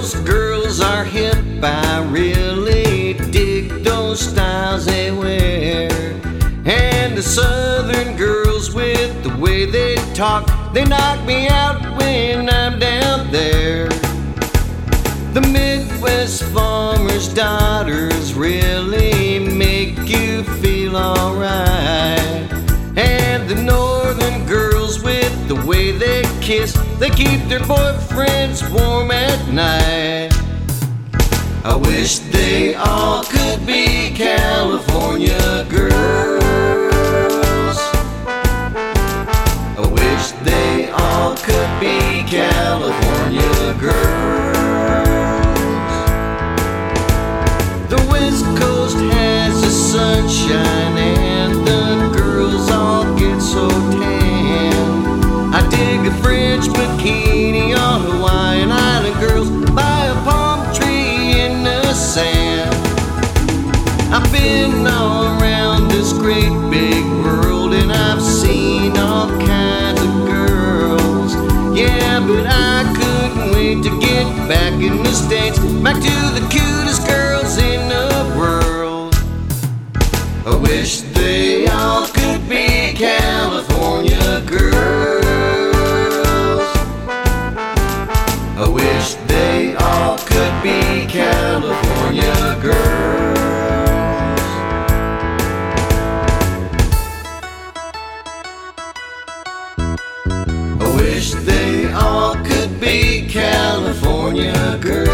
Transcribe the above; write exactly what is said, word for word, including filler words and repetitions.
coast girls are hip, I really dig those styles they wear. And the southern girls, with the way they talk, they knock me out when I'm down there. The Midwest farmers' daughters really make you feel alright. And the northern girls, with the way they kiss, they keep their boyfriends warm at night. I wish they all could be California girls. I wish they all could be California girls. The West Coast has the sunshine and the girls all get so tan. I dig a French bikini on Hawaiian Island girls by a palm tree in the sand. I've been all around this great big world and I've seen all kinds of girls. Yeah, but I couldn't wait to get back in the States, back to the cutest girls in the world. I wish they all could be California girls. I wish they all could be California girls. I wish they all could be California girls.